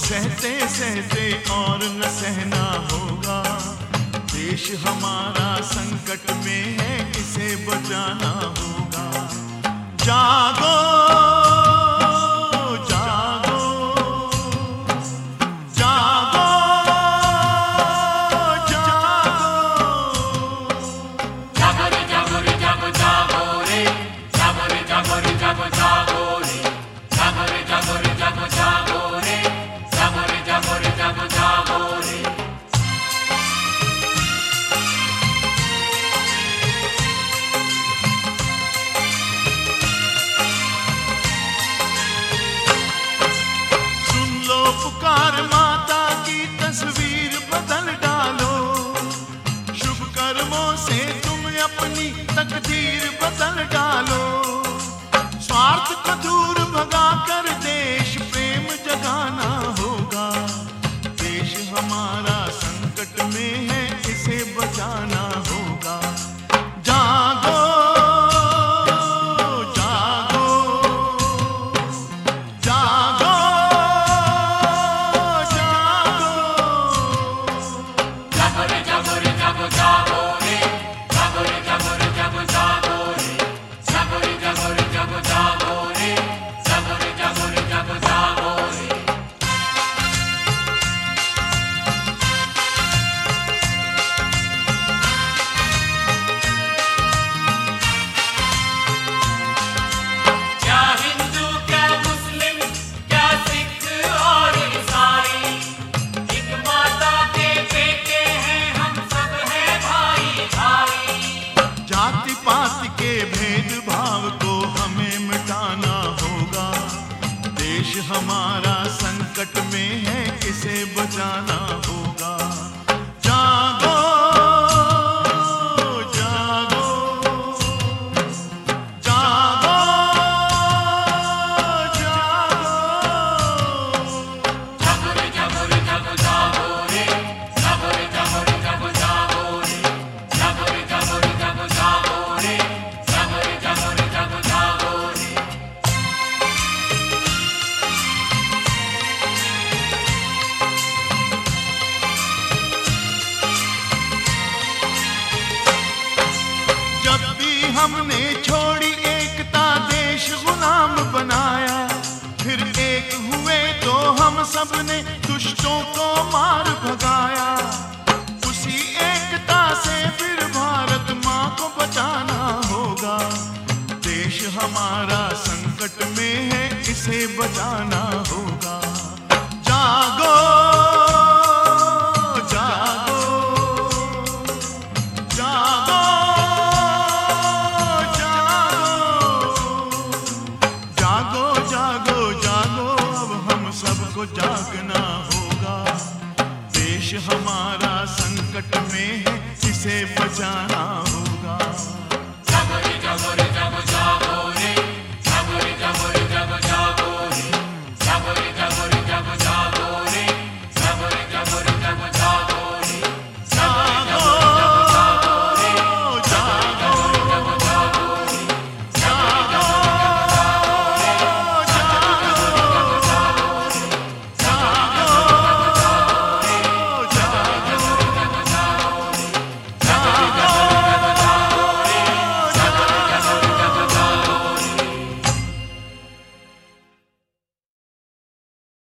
सहते सहते और न सहना होगा। देश हमारा संकट में है, इसे बचाना होगा। जागो जागो जागो जागो रे जागो रे जागो जागो रे जागो रे जागो रे जागो जागो रे जागो रे जागो रे जागो जागो रे जागो रे जागो रे जागो जागो रे। सुन लो पुकार माता की, तस्वीर बदल डालो। शुभ कर्मों से तुम अपनी तकदीर बदल डालो। स्वार्थ को दूर भगा कर देश प्रेम जगाना होगा। देश हमारा संकट में है, इसे बचाना होगा। जागो जागो जागो जागो रे जागो रे जागो जागो रे जागो रे जागो रे जागो जागो रे जागो रे जागो रे जागो जागो रे जागो रे जागो रे जागो जागो रे। क्या हिंदू क्या मुस्लिम क्या सिख और ईसाई, एक माता के बेटे हैं हम सब हैं भाई भाई। जाति पाति के भेदभाव को हमें मिटाना होगा। देश हमारा संकट में है, इसे बचाना होगा। जागो जागो जागो जागो रे जागो रे जागो जागो रे जागो रे जागो रे जागो जागो रे जागो रे जागो रे जागो जागो रे जागो रे जागो रे जागो जागो रे। जब भी हमने छोड़ी एकता, देश गुलाम बनाया। फिर एक हुए तो हम सब ने दुष्टों को मार भगाया। उसी एकता से फिर भारत माँ को बचाना होगा। देश हमारा संकट में है, इसे बचाना होगा। जागो जागो जागो जागो जागो जागो, अब हम सबको जागना होगा। देश हमारा संकट में है, इसे बचाना होगा।